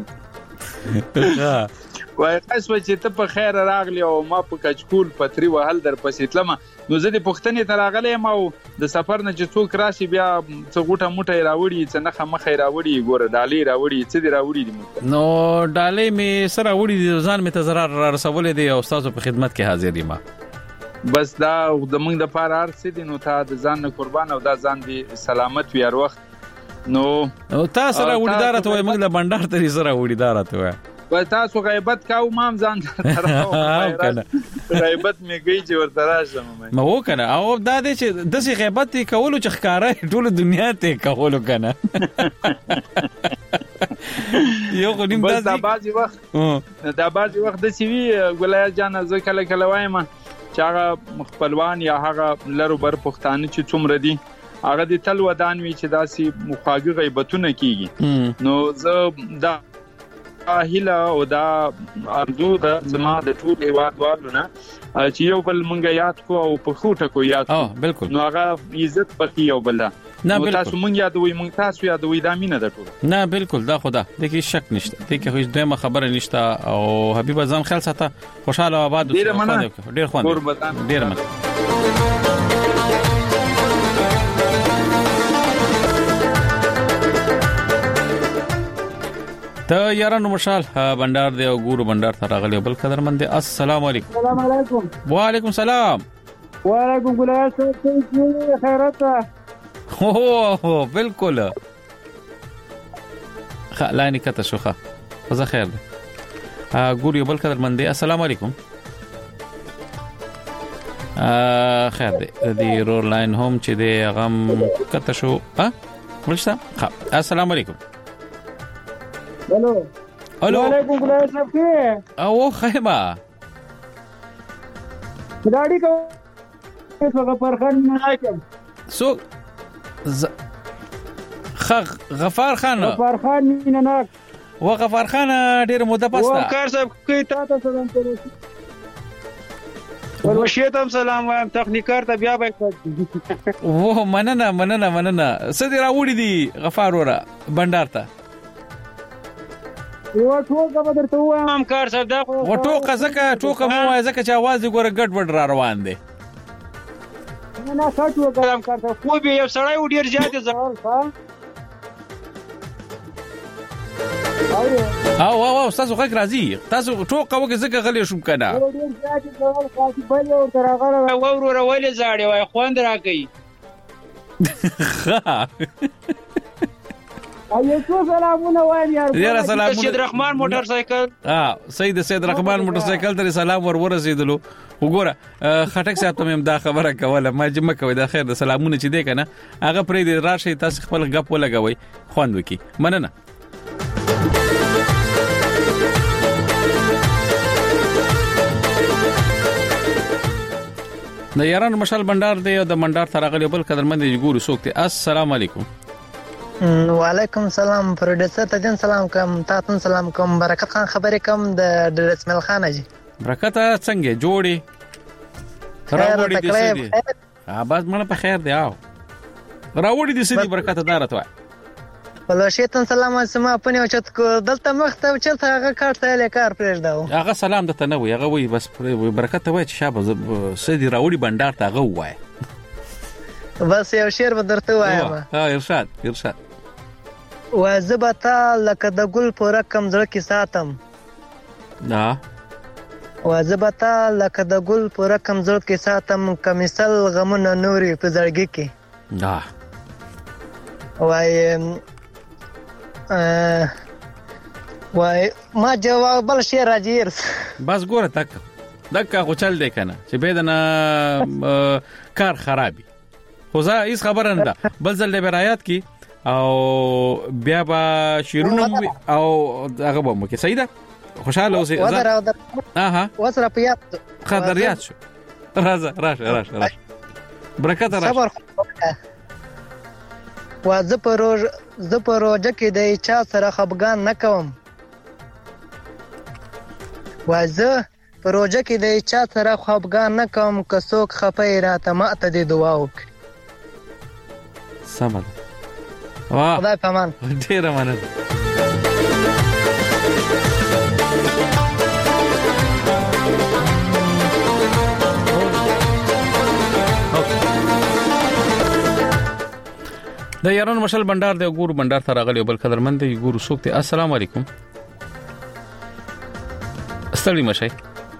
وای قسم چې ته په خیر راغلی او ما په کچکول پتری وهل در پسې تلم نو زه د پښتنې ته راغلی ما د سفر نه چې څوک راشي بیا څه غوټه موټه راوړي څه نه مخه راوړي ګوره ډالۍ راوړي څه دی راوړي دي نو ډالۍ می سره وړي دي ځان می ته zarar را رسول دي او استاد په خدمت کې حاضر یم. بس دا د موږ د پاره ارسي دي نو ته د ځان قربان او دا ځان دی سلامت وي هر وخت نو تاسو را وړي دارته وای موږ د بندر ته سره وړي دارته وای و تاسو غیبت کاو مام ځان ترخو غیبت می گئی چې ورته راشم ما وکنه او دا دې چې د سي غیبت کولو چې ښکارا ټول دنیا ته کولو کنه یو خو نیم دا بعضی وخت دا بعضی وخت د سی وی ګولای جان ز کله کله وایم چې هغه خپلوان یا هغه لرو بر پښتانه چې څومره دي هغه د تل ودان وی چې داسي مخاګ غیبتونه کیږي نو زه دا هیله او دا ارزو د زما د ټول هیواد والونه چې یو بل مونږه یاد کو او په خوټه کو یاد او بالکل نو هغه عزت پکې یو بل نو تاسو مونږ یادوي مونږ تاسو یادوي دا مینه د ټول نه بالکل دا خدا د کې شک نشته د کې هیڅ دمه خبره نشته او حبیب ځان خیال ساته خوشاله آباد ډیر مننه ډیر خوند ډیر مننه. ته یارانو مشال بندر دی او ګورو بندر ته راغلی بل قدرمند السلام علیکم. السلام علیکم. وعلیکم السلام. وعلیکم السلام خیرات. هو بالکل خلاني کته شوخه زه خیر ده ګورو بل قدرمند السلام علیکم. ا خیر ده دی رول لاین هوم چې دی غم کته شو ها ولشته السلام علیکم. الو الو وعلیکم السلام کې او خیمه ګاډي کو څنګه پرخان نه راکم سو ز... خ غفار خان غفار خان نه نه و غفار خان ډیر موده پسته و کار صاحب کې تا ته سلام کوم ورشیتم سلام وایم تخنیکار ته بیا به و مننه مننه مننه سدي راوړي دي غفار ورا بندر ته و ټوکه به درته وایم کار صاحب دا و ټوکه زکه ټوکه مو وای زکه چې आवाज ګوره ګډ وډ را روان دي نه نه ټوکه کلام کار صاحب خو به یو سړی و ډیر زیات زغال ښا او او او تاسو غږ راځي تاسو ټوکه وګ زکه غلې شوم کنه ډیر زیات زغال خاص بل او ترغه و ورو ولې زاړي وای خوند راکې ایو څو سلامونه وایم یار یاره سلامونه سید رحمان موټر سایکل ها سید سید رحمان موټر سایکل ته سلام ور ورسېدلو وګوره خټک صاحب ته دا خبره کوله ما جمع کوي دا خیر د سلامونه چې دی کنه هغه پرې دی راشي تاسو خپل غپ ولګوي خوند وکي مننه. د یاران مشال بندر دی د بندر ترغلی بل قدرمند ګورو سوکته السلام علیکم. وعلیکم السلام پروډوسر ته جن سلام کوم تاسو سلام کوم برکت خان خبرې کوم د اسماعیل خان جی برکت څنګه جوړي راوړي دي سړي ها بس مړه په خیر دی او راوړي دي سړي برکت دارت وای ولې شیطان سلام سما په نو چت کو دلته مخته چلته هغه کار ته له کار پرېږداو هغه سلام دته نه وي هغه وي بس برکت وای چې شابه سړي راوړي بندر ته هغه وای بس یو شعر به درته وایم ها ارشاد ارشاد وازبتا لکه د ګل په رقم زړه کې ساتم دا وازبتا لکه د ګل په رقم زړه کې ساتم کمثال غمونه نوري په زړګي کې دا وای وای ما جواب بل شي راځي بس ګوره تک دکا خو چل دی کنه چې به دنا کار خرابي خو زه هیڅ خبره نه ده بل ځل به رایات کی او بیا با شیرونه او هغه به مو کې صحیح ده خوشاله اوسې اها وسره په یاد خبريات شو راځه راشه راشه راشه برکت راشه صبر وا زه په روز زه په روزه کې د چا سره خپګان نه کوم وا زه په روزه کې د چا سره خپګان نه کوم که څوک خپای راته ماته دی دعا وکړي سمه واه خدای پامان ډیر مننه د یارانو مشل بندر د ګورو بندر ته راغلی بل قدرمند دی ګورو سوک ته السلام علیکم ستړي مشي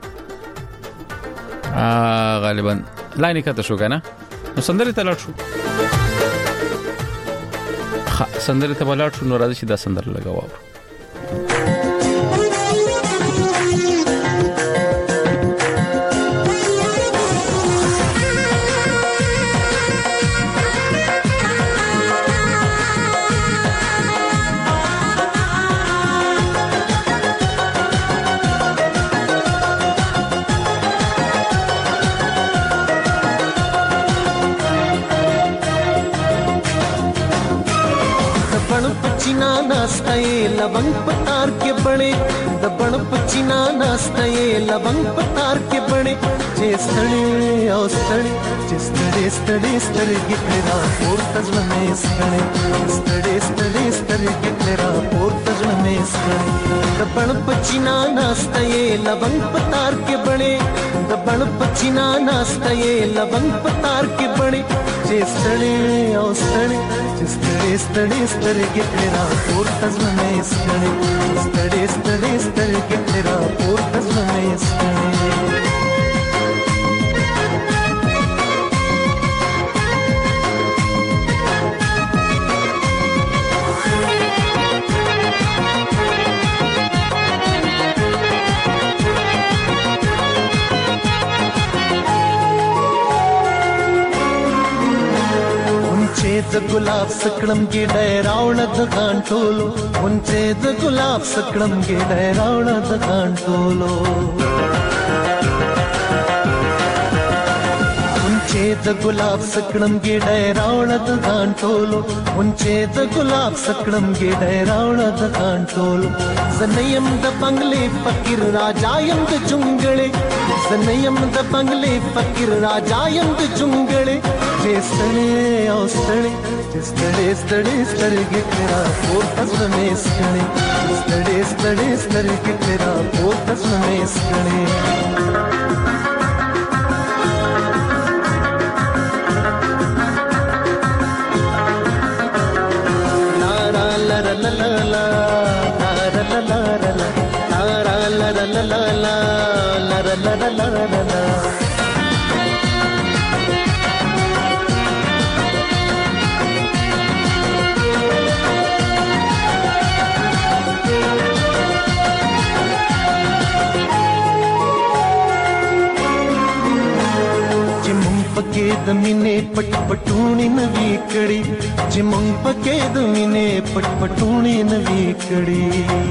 ا غالبا لاینه کته شو کنه نو سندري ته لاړ شو سندري ته لاړ شو نو راځي چې دا سندر لګاو लवंग पतार के बड़े दबण पचीना नास्ते लवंग पतार के बड़े जे स्थळे ओ स्थळे जे स्थळे स्थळे स्थळे गितरा पोर तजल में स्थळे स्थळे स्थळे स्थळे गितरा पोर तजल में स्थळे दबण पचीना नास्ते लवंग पतार के बड़े दबण पचीना नास्ते लवंग पतार के बड़े जे स्थळे ओ स्थळे जे स्थळे स्थळे स्थळे गितरा पोर तजल में स्थळे स्थळे स्थळे स्थळे गितरा पोर तजल में स्थळे द गुलाब सकड़म गे डैरावण द कांटोलो उनचे द गुलाब सकड़म गे डैरावण द कांटोलो उनचे द गुलाब सकड़म गे डैरावण द कांटोलो उनचे द गुलाब सकड़म गे डैरावण द कांटोलो जनयम द बंगले फकीर राजायम द जुंगले जनयम द बंगले फकीर राजायम द जुंगले जे स्थळे ओ स्थळे जे स्थळे स्थळे स्थळे गितरा पोर तजल में स्थळे स्थळे स्थळे स्थळे गितरा पोर तजल में स्थळे ला ला ला ला ला ला ला ला ला ला ला ला ला ला पके दमिने पटपटूणी नवी कड़ी जिमंग पके दमिने पटपटूणी नवी कड़ी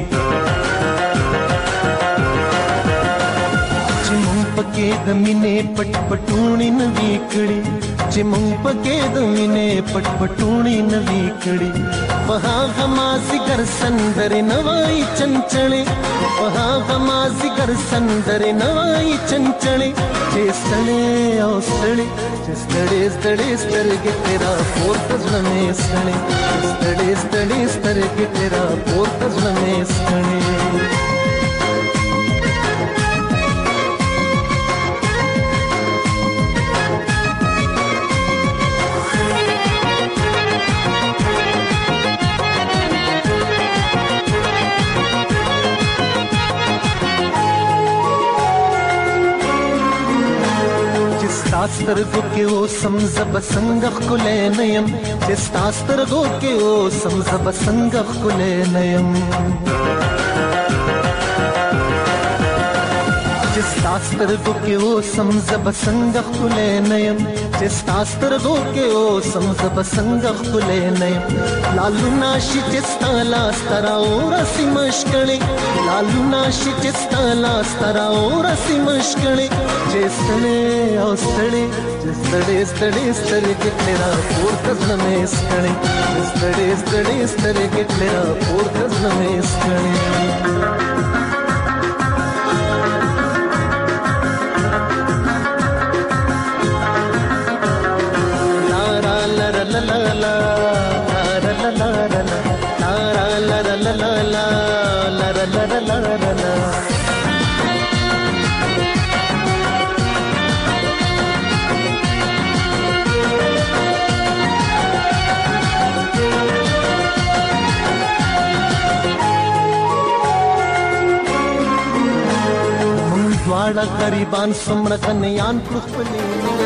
जिमंग पके दमिने पटपटूणी नवी कड़ी जिमंग पके दमिने पटपटूणी नवी कड़ी वहाँ हमासी घर संदरे नवाई चंचले वहाँ हमासी घर संदरे नवाई चंचले जे स्थळे ओ स्थळे जे स्थळे स्थळे स्थळे गितरा पोर तजल में स्थळे स्थळे स्थळे स्थळे गितरा पोर तजल में स्थळे ستاسترګو کې اوسم زب څنګه خلې نیم چې ستاسترګو کې اوسم زب څنګه خلې نیم چې ستاسترګو کې اوسم زب څنګه خلې نیم چې ستاسترګو کې اوسم زب څنګه خلې نیم لالو ناشي چې ستالا سترا اورسي مشکړې لالو ناشي چې ستالا سترا اورسي مشکړې چې ستړې او ستړې چې ستړې ستړې ستړې کې را پورته زمې ستړې ستړې ستړې ستړې کې را پورته زمې ستړې واړه غریبان څومره کنيان خپلې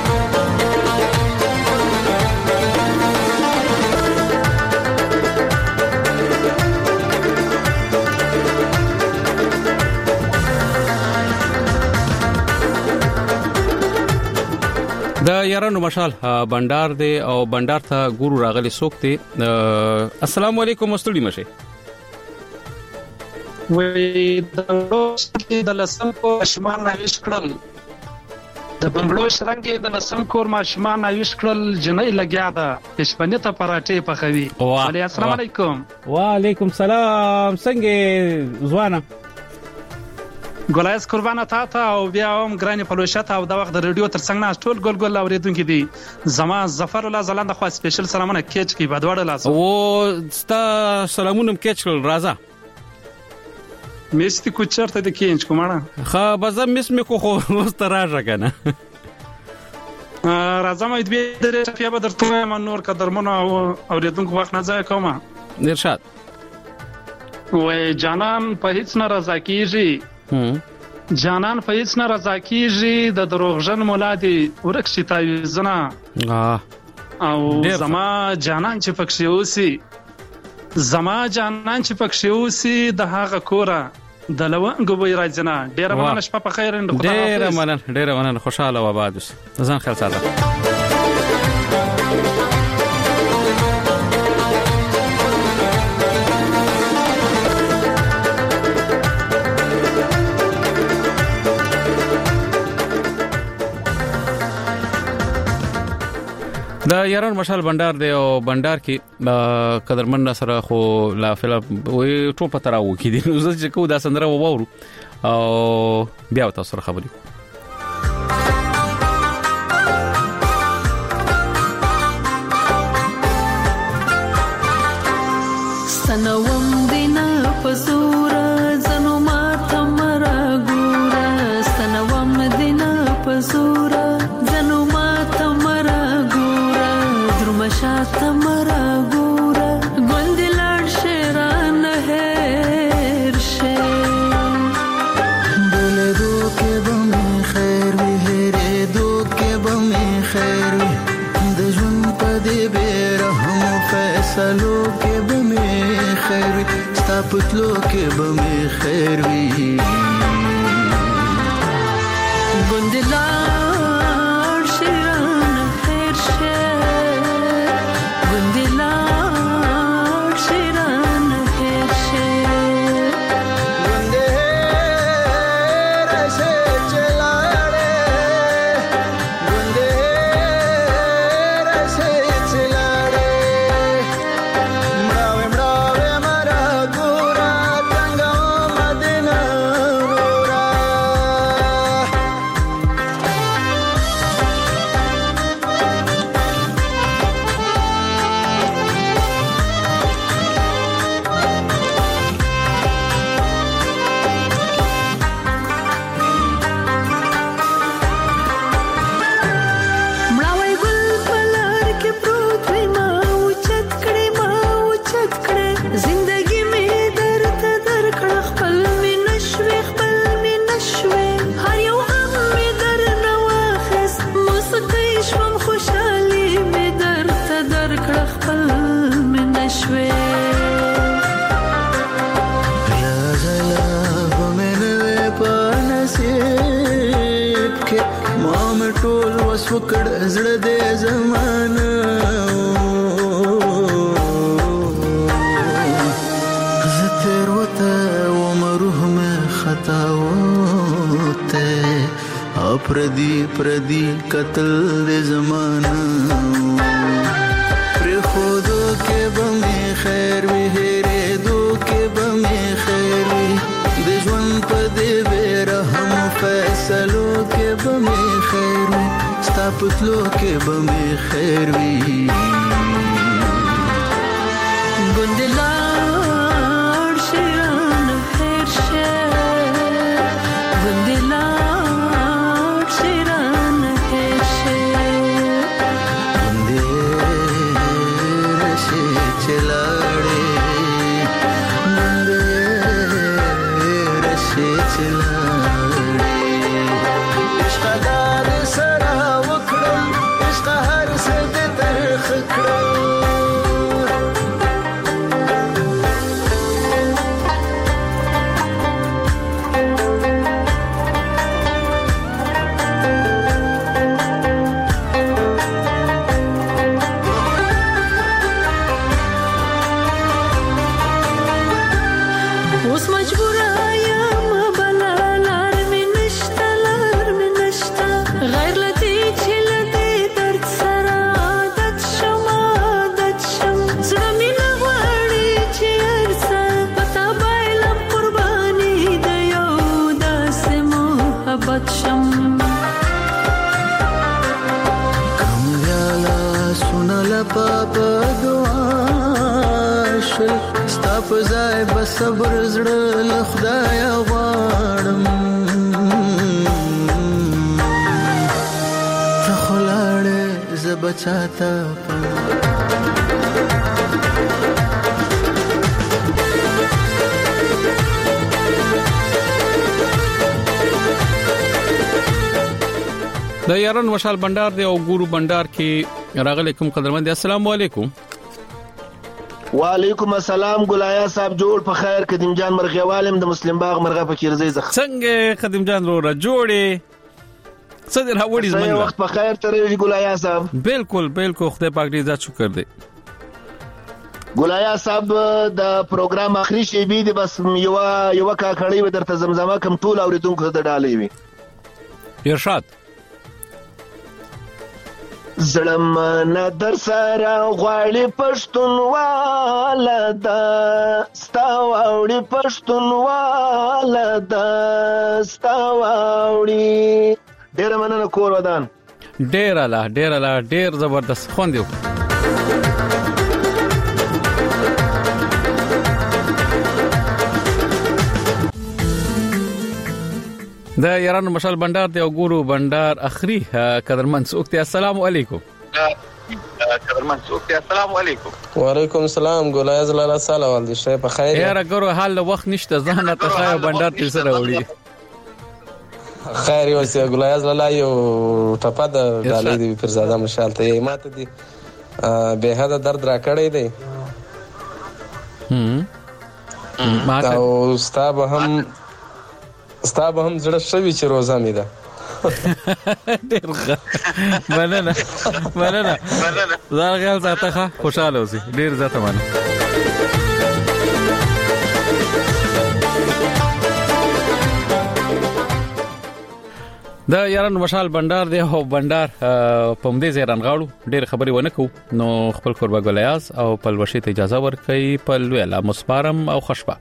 د یارانو مشال بندر دی او بندر ته ګورو راغلي سوکته السلام علیکم مستړي مشه وې د روس کې د لسم کو ماشمان نوښ کړل د بنگلور شرنګ د لسم کور ماشمان نوښ کړل جنې لګیا ده پښپنه ته پراټې پخوي علي السلام علیکم وعلیکم السلام څنګه ځوانه ګولایس قربانه تا ته او بیا هم ګرانی پلوشت او د وخت د ریډیو تر څنګ نه ټول ګول ګول اوریدونکو دي زما ظفر الله زلاند خو سپیشل سلامونه کېچ کی بدوړ لاسو او ستا سلامونه کېچ راځه میستی کو چرته د کینچ کومه خا بزم مس می کو خو واستراجه کنه راځم اې دې درې په بدر ته ما نور قدرمنه اوریدونکو وخت نه ځای کومه ارشاد وې جانان په هیڅ نه رضا کیږي جانان په هیڅ نه رضا کیږي د دروغجن مولا دی ورکشي تعویذنا او زما جانان چې پکښې اوسي زما جانان چې پکښې اوسي د هغه کوره د لونګ وې راځنه ډېر مننه شپه په خیر اند خدای ډېر مننه ډېر مننه خوشاله و آباد اوسه ځان خیال ساته د یاران مشال بندر دی او بندر کې قدرمن سره خو لا فلم وي ټوپه تراو کې دي نو چې کو دا سندره وورو او بیا تاسو سره خبرې سنوم دینا پزورا زنو ما تمرا ګورا سنوم دینا پزورا زنو ما تمرا شاته مرا ګورا ګوندلان شیران هر شه بوله دو کې بم خیر وی هره دو کې بم خیر وی د ژوند په دې بیرحم فیصلو کې بم خیر وی ستاپتلو کې بم خیر وی ګوندلان شیران هر شه کړ زړه دې زمانه زتر وته ومروح مې خطا وته پردي پردي قتل دې زمانه پر خودو کې بمې خیر وی هره دو کې بمې خیر وی د ژوند په دې برهم فیصلو کې بمې خیر وی ستا پتلو کې بمې خیر وی ګوندلار شیران خیر شه ګوندلار شیران خیر شه ګوندې رشه چلاړې ګوندې رشه چلاړې عشق دار سره وکړم عشق هر څه دې ترخ کړم اوس مجبور یم بلا لار مې نشته لار مې نشته غیر لدی چې لدی درد سره عادت شم عادت شم زړه مې نه غواړي چې هر څه پتا بایلم قرباني د یو داسې محبت شم کملالا سنالا پاپا دعا شل ستا په ځای به صبر زړه له خدایه غواړم ته خو لاړې زه به چاته د یاران مشال بندر دی او ګورو بندر کې راغلی کوم قدرمن دي السلام علیکم وعلیکم السلام ګلایا صاحب جوړ په خیر قدیم جان مرغیوالم د مسلم باغ مرغه فقیر زی زخ څنګه قدیم جان رو را جوړې صدر هوړې زمنګ وخت په خیر ترې ګلایا صاحب بالکل بالکل خدای پاک دې عزت شکر دې ګلایا صاحب د پروګرام اخري شی بي دي بس یو یو کا کړی و درته زمزمه کم ټول اوریدونکو ته ډالې وي ارشاد زړم نه در سره غواړي پښتونواله دا ستا واوړي پښتونواله دا ستا واوړي ډېر مننه کور ودان ډېر الله ډېر الله ډېر زبردست خوند یو د یارانو مشال بندر دی او ګورو بندر اخري قدرمن سوکتی السلام علیکم قدرمن سوکتی السلام علیکم وعلیکم السلام ګولای زلاله سلام دې شه په خیر یاره ګورو حال وخت نشته ځان ته خای بندر تیر سره وړي خیر یو څه ګولای زلاله یو ټپه د دالې دی فرزاده مشال ته یې ماته دي به هدا درد را کړی دی هم ماته او ستا به هم ستا به هم زړه شوي چې روزه مې ده ډېر ښه مننه مننه ځان خیال ساته خوشحاله اوسې ډېر زیاته مننه د یارانو مشال بندر دی او بندر په مدې زیران غاړو ډېر خبرې ونه کو نو خپل قربا ګلیاس او پلوشي ته اجازه ورکړي په لوی لا مسپارم او خوشبه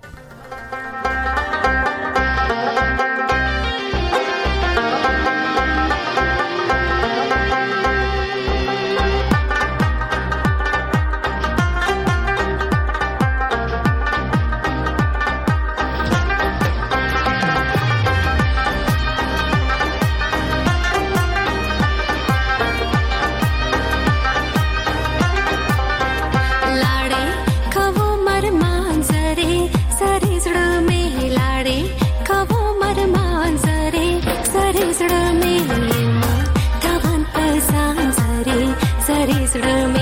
Sare sare